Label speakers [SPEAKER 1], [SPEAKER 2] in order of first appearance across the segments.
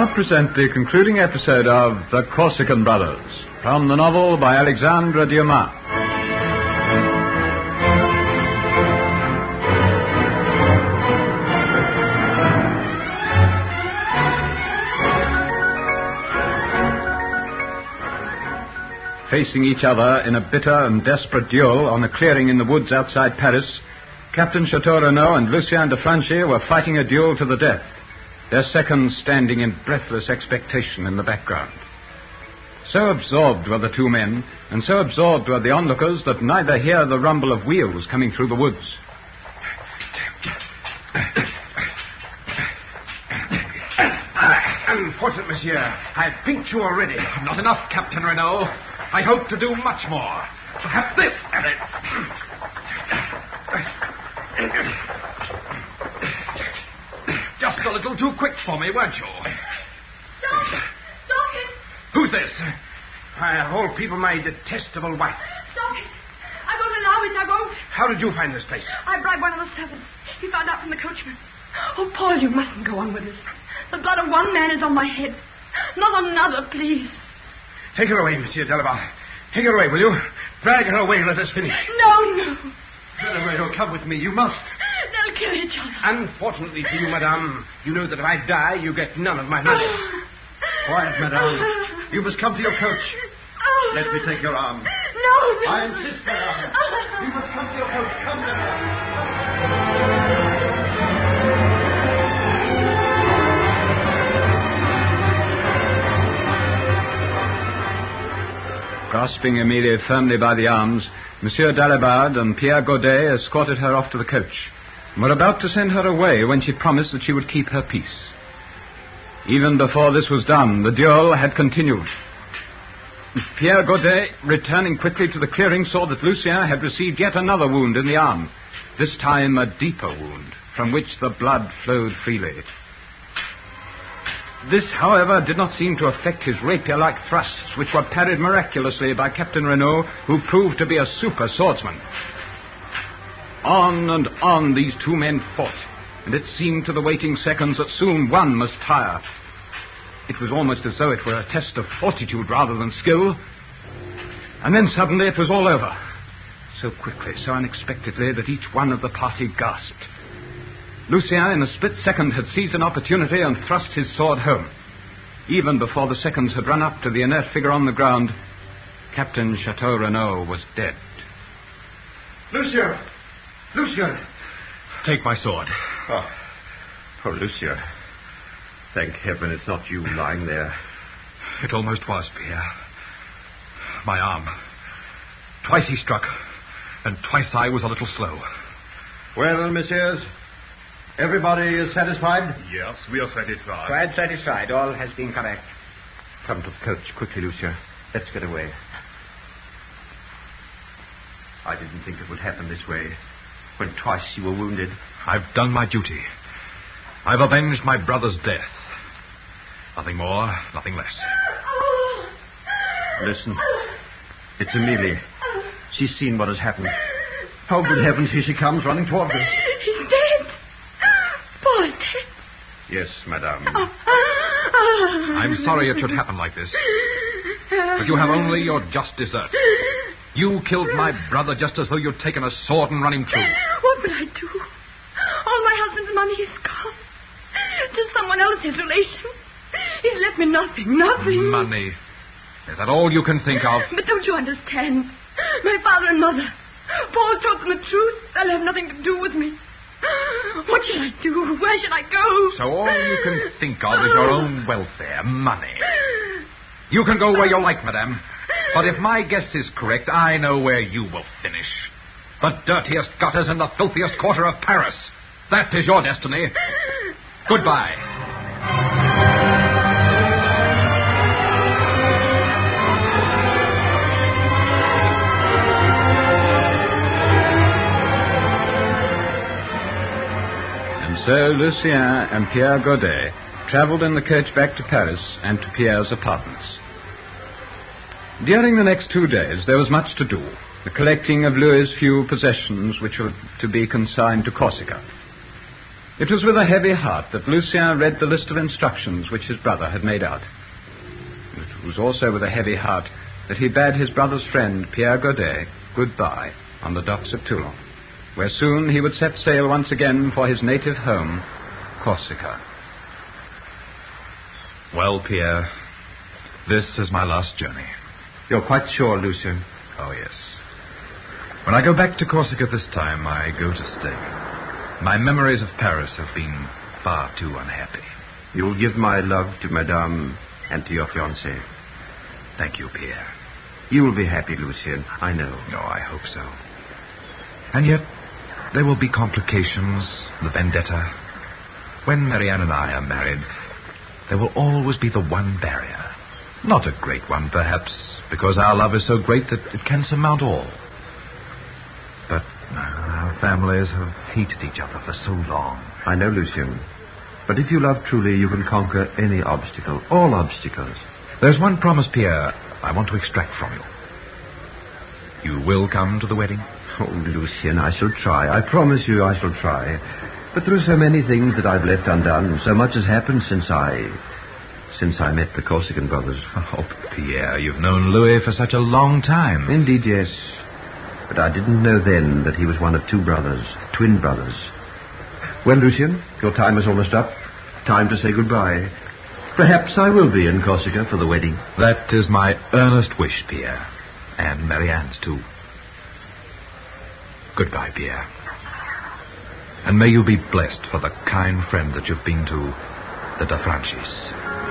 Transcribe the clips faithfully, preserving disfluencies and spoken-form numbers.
[SPEAKER 1] now present the concluding episode of The Corsican Brothers, from the novel by Alexandre Dumas. Facing each other in a bitter and desperate duel on a clearing in the woods outside Paris, Captain Chateau Renaud and Lucien de Franchi were fighting a duel to the death, their seconds standing in breathless expectation in the background. So absorbed were the two men, and so absorbed were the onlookers, that neither heard the rumble of wheels coming through the woods.
[SPEAKER 2] Unfortunate, monsieur. I've pinked you already. Not enough, Captain Renaud. I hope to do much more. Perhaps this. Just a little too quick for me, weren't you?
[SPEAKER 3] Stop! Stop it!
[SPEAKER 2] Who's this? I hold people my detestable wife.
[SPEAKER 3] Stop it! I won't allow it, I won't.
[SPEAKER 2] How did you find this place?
[SPEAKER 3] I bribed one of the servants. He found out from the coachman. Oh, Paul, you mustn't go on with this. The blood of one man is on my head. Not on another, please.
[SPEAKER 2] Take her away, Monsieur Delaval. Take her away, will you? Drag her away and let us finish.
[SPEAKER 3] No, no.
[SPEAKER 2] Delaval, come with me. You must.
[SPEAKER 3] They'll kill each other.
[SPEAKER 2] Unfortunately for you, madame, you know that if I die, you get none of my money. Quiet, madame. You must come to your coach. Let me take your arm.
[SPEAKER 3] No, no.
[SPEAKER 2] I insist, madame. You must come to your coach. Come, madame.
[SPEAKER 1] Grasping Emilie firmly by the arms, Monsieur Dalibard and Pierre Godet escorted her off to the coach, and were about to send her away when she promised that she would keep her peace. Even before this was done, the duel had continued. Pierre Godet, returning quickly to the clearing, saw that Lucien had received yet another wound in the arm, this time a deeper wound, from which the blood flowed freely. This, however, did not seem to affect his rapier-like thrusts, which were parried miraculously by Captain Renaud, who proved to be a super swordsman. On and on these two men fought, and it seemed to the waiting seconds that soon one must tire. It was almost as though it were a test of fortitude rather than skill. And then suddenly it was all over. So quickly, so unexpectedly, that each one of the party gasped. Lucien, in a split second, had seized an opportunity and thrust his sword home. Even before the seconds had run up to the inert figure on the ground, Captain Chateau Renaud was dead.
[SPEAKER 2] Lucien! Lucien!
[SPEAKER 4] Take my sword.
[SPEAKER 5] Oh, poor Lucien. Thank heaven it's not you lying there.
[SPEAKER 4] It almost was, Pierre. My arm. Twice he struck, and twice I was a little slow.
[SPEAKER 5] Well, messieurs, everybody is satisfied?
[SPEAKER 4] Yes, we are satisfied.
[SPEAKER 2] Quite satisfied. All has been correct.
[SPEAKER 5] Come to the coach quickly, Lucien. Let's get away. I didn't think it would happen this way, when twice you were wounded.
[SPEAKER 4] I've done my duty. I've avenged my brother's death. Nothing more, nothing less.
[SPEAKER 5] Listen. It's Emilie. She's seen what has happened. Oh, good heavens, here she comes, running toward us.
[SPEAKER 3] He's dead. Paul's dead.
[SPEAKER 5] Yes, madame.
[SPEAKER 4] I'm sorry it should happen like this. But you have only your just desert. You killed my brother just as though you'd taken a sword and run him through.
[SPEAKER 3] What would I do? All my husband's money is gone. To someone else's relation. He's left me nothing, nothing.
[SPEAKER 4] Money. Is that all you can think of?
[SPEAKER 3] But don't you understand? My father and mother. Paul told them the truth. They'll have nothing to do with me. What should I do? Where should I go?
[SPEAKER 4] So all you can think of is your own welfare, money. You can go where you like, madame. But if my guess is correct, I know where you will finish. The dirtiest gutters in the filthiest quarter of Paris. That is your destiny. Goodbye.
[SPEAKER 1] So Lucien and Pierre Godet travelled in the coach back to Paris and to Pierre's apartments. During the next two days there was much to do, the collecting of Louis's few possessions which were to be consigned to Corsica. It was with a heavy heart that Lucien read the list of instructions which his brother had made out. It was also with a heavy heart that he bade his brother's friend, Pierre Godet, goodbye on the docks at Toulon, where soon he would set sail once again for his native home, Corsica.
[SPEAKER 4] Well, Pierre, this is my last journey.
[SPEAKER 5] You're quite sure, Lucien?
[SPEAKER 4] Oh, yes. When I go back to Corsica this time, I go to stay. My memories of Paris have been far too unhappy.
[SPEAKER 5] You'll give my love to Madame and to your fiancée.
[SPEAKER 4] Thank you, Pierre.
[SPEAKER 5] You will be happy, Lucien, I know.
[SPEAKER 4] No, I hope so. And yet, there will be complications, the vendetta. When Marianne and I are married, there will always be the one barrier. Not a great one, perhaps, because our love is so great that it can surmount all. But uh, our families have hated each other for so long.
[SPEAKER 5] I know, Lucien. But if you love truly, you can conquer any obstacle, all obstacles.
[SPEAKER 4] There's one promise, Pierre, I want to extract from you. You will come to the wedding?
[SPEAKER 5] Oh, Lucien, I shall try. I promise you I shall try. But there are so many things that I've left undone. So much has happened since I... since I met the Corsican brothers.
[SPEAKER 4] Oh, Pierre, you've known Louis for such a long time.
[SPEAKER 5] Indeed, yes. But I didn't know then that he was one of two brothers, twin brothers. Well, Lucien, your time is almost up. Time to say goodbye. Perhaps I will be in Corsica for the wedding.
[SPEAKER 4] That is my earnest wish, Pierre. And Marianne's, too. Goodbye, Pierre. And may you be blessed for the kind friend that you've been to the de Franchis.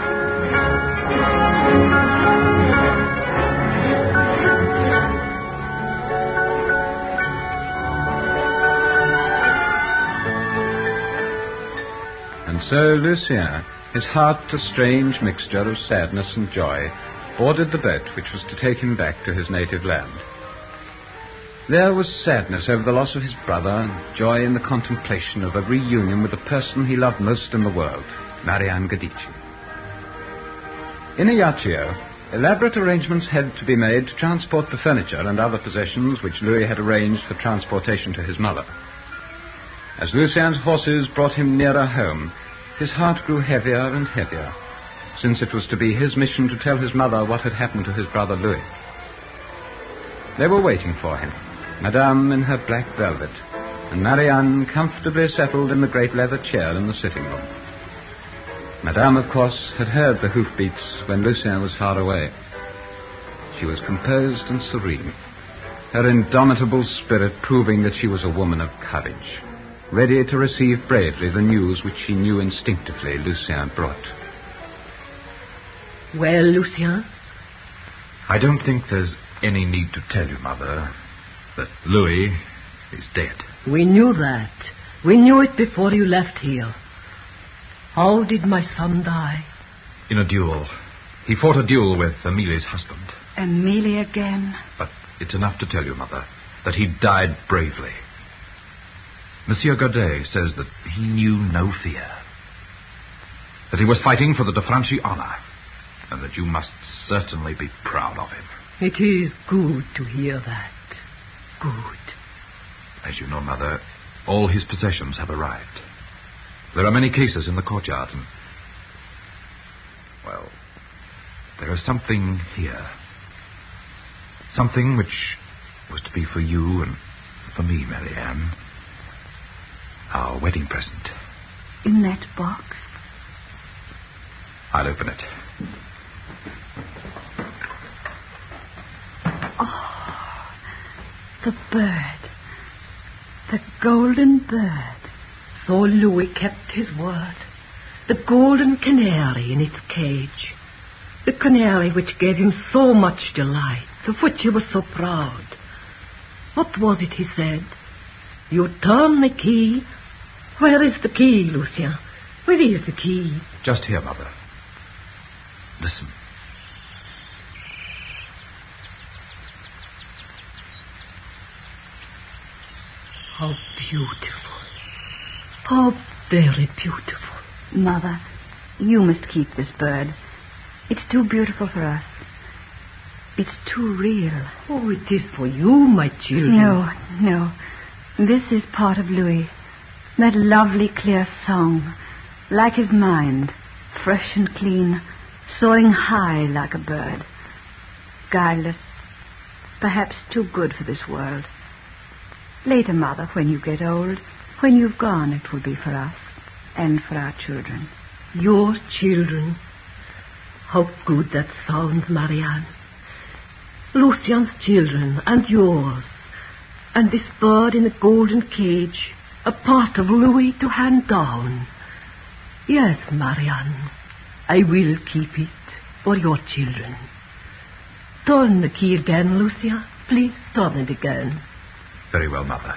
[SPEAKER 1] And so Lucien, his heart a strange mixture of sadness and joy, boarded the boat which was to take him back to his native land. There was sadness over the loss of his brother, and joy in the contemplation of a reunion with the person he loved most in the world, Marianne Gadici. In Ajaccio, elaborate arrangements had to be made to transport the furniture and other possessions which Louis had arranged for transportation to his mother. As Lucien's horses brought him nearer home, his heart grew heavier and heavier, since it was to be his mission to tell his mother what had happened to his brother Louis. They were waiting for him, Madame in her black velvet, and Marianne comfortably settled in the great leather chair in the sitting room. Madame, of course, had heard the hoofbeats when Lucien was far away. She was composed and serene, her indomitable spirit proving that she was a woman of courage, ready to receive bravely the news which she knew instinctively Lucien brought.
[SPEAKER 3] Well, Lucien?
[SPEAKER 4] I don't think there's any need to tell you, Mother, that Louis is dead.
[SPEAKER 3] We knew that. We knew it before you left here. How did my son die?
[SPEAKER 4] In a duel. He fought a duel with Emilie's husband.
[SPEAKER 6] Emilie again?
[SPEAKER 4] But it's enough to tell you, Mother, that he died bravely. Monsieur Godet says that he knew no fear. That he was fighting for the de Franchi honor. And that you must certainly be proud of him.
[SPEAKER 3] It is good to hear that. Good.
[SPEAKER 4] As you know, Mother, all his possessions have arrived. There are many cases in the courtyard, and... well, there is something here. Something which was to be for you and for me, Marianne. Our wedding present.
[SPEAKER 6] In that box?
[SPEAKER 4] I'll open it.
[SPEAKER 6] Oh, the bird. The golden bird.
[SPEAKER 3] So Louis kept his word. The golden canary in its cage. The canary which gave him so much delight, of which he was so proud. What was it he said? You turn the key. Where is the key, Lucien? Where is the key?
[SPEAKER 4] Just here, Mother. Listen.
[SPEAKER 3] How beautiful. How very beautiful.
[SPEAKER 6] Mother, you must keep this bird. It's too beautiful for us. It's too real.
[SPEAKER 3] Oh, it is for you, my children.
[SPEAKER 6] No, no. This is part of Louis. That lovely clear song, like his mind, fresh and clean, soaring high like a bird. Guileless, perhaps too good for this world. Later, Mother, when you get old, when you've gone, it will be for us and for our children.
[SPEAKER 3] Your children. How good that sounds, Marianne. Lucian's children and yours. And this bird in a golden cage, a part of Louis to hand down. Yes, Marianne, I will keep it for your children. Turn the key again, Lucia. Please turn it again.
[SPEAKER 4] Very well, Mother.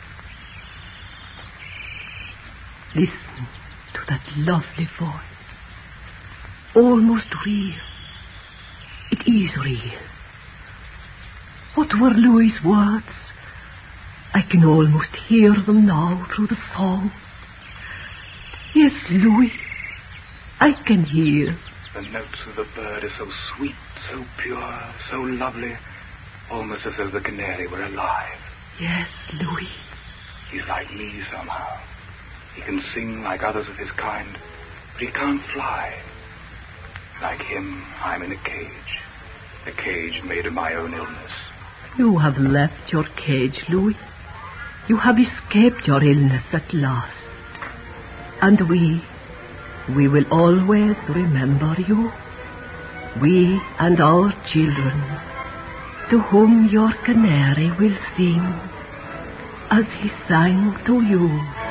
[SPEAKER 3] Listen to that lovely voice. Almost real. It is real. What were Louis's words? I can almost hear them now through the song. Yes, Louis, I can hear.
[SPEAKER 7] The notes of the bird are so sweet, so pure, so lovely, almost as though the canary were alive.
[SPEAKER 3] Yes, Louis.
[SPEAKER 7] He's like me somehow. He can sing like others of his kind, but he can't fly. Like him, I'm in a cage. A cage made of my own illness.
[SPEAKER 3] You have left your cage, Louis. You have escaped your illness at last. And we, we will always remember you. We and our children, to whom your canary will sing, as he sang to you.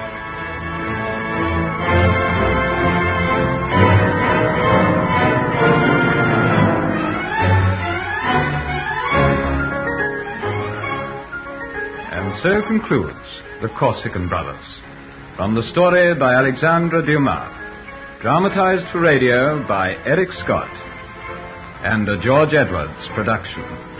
[SPEAKER 1] And so concludes The Corsican Brothers, from the story by Alexandre Dumas, dramatized for radio by Eric Scott, and a George Edwards production.